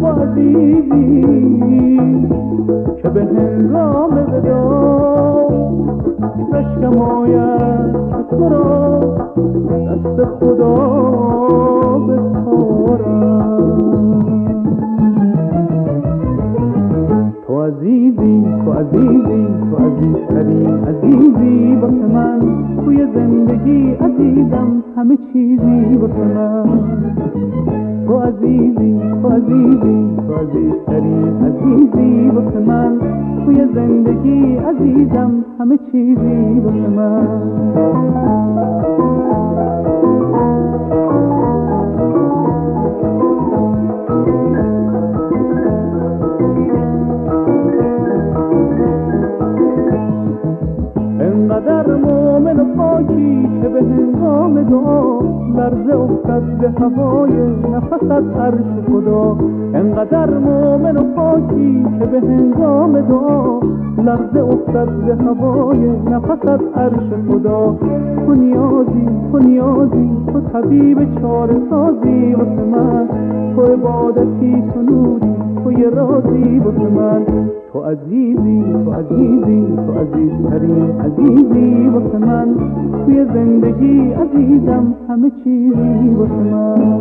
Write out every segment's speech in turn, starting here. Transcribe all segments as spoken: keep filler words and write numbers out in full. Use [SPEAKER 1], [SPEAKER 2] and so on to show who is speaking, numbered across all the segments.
[SPEAKER 1] تو عزیزی که به هنگام ودا رشکم آید که تو را دست خدا بسپارم. تو عزیزی تو عزیزی تو عزیزترین عزیزی واسه من، توی زندگی عزیزم همه چیزی واسه من. تو عزیزی تو عزیزی تو عزیزترین عزیزی واسه من، توی زندگی عزیزم همه چیزی واسه من. انقدر مومن و پاکی که به هنگام دعا لرزه افتد به هوای نفست عرش خدا. انقدر مومن و پاکی که به هنگام دعا لرزه افتد به هوای نفست عرش خدا. تو نیازی تو نیازی تو طبیب چاره سازی واسه من، تو عبادتی تو نوری تو یه رازی واسه من. تو عزیزی تو عزیزی تو عزیزترین عزیزی واسه من، توی زندگی عزیزم همه چیزی واسه من.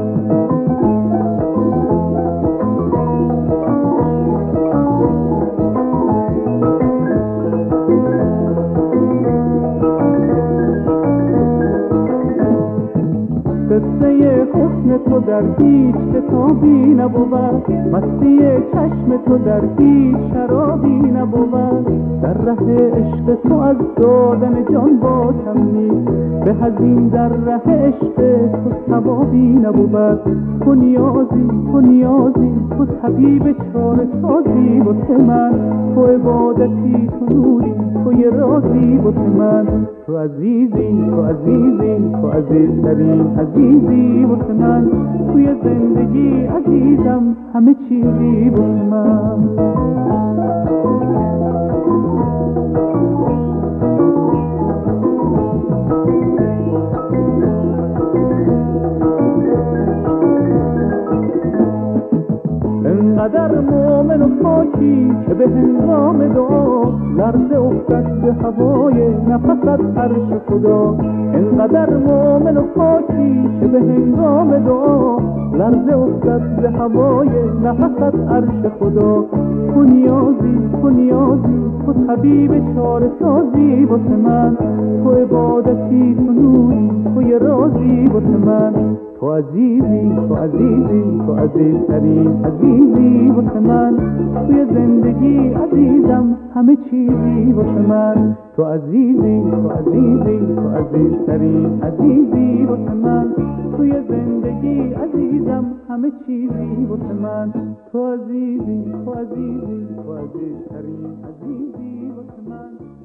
[SPEAKER 1] قصه حسن تو در هیچ کتابی نبود، مستی چشم تو در هیچ شرابی نبود. در ره عشق تو از دادن جان با کم نیست، به هزین در ره عشق تو ثوابی نبود. تو نیازی تو نیازی تو طبیب چاره سازی واسه من، تو عبادتی تو نوری تو یه رازی واسه من. تو عزیزی تو عزیزی تو عزیزترین عزیزی واسه من، توی زندگی عزیزم همه چیزی واسه من. انقدر مومن و پاکی که به هنگام دعا لرزه افتد به هوای نفست عرش خدا. انقدر مومن و پاکی که به هنگام دعا لرزه افتد به هوای نفست عرش خدا. تو نیازی تو نیازی تو طبیب چاره سازی واسه من، تو عبادتی تو نوری تو یه رازی واسه من. تو عزیزی تو عزیزی تو عزیزترین عزیزی واسه من، توی زندگی عزیزم همه چیزی واسه من. تو عزیزی تو عزیزی تو عزیزترین عزیزی واسه من، توی زندگی عزیزم همه چیزی واسه من. تو عزیزی تو عزیزی تو عزیزترین عزیزی واسه من.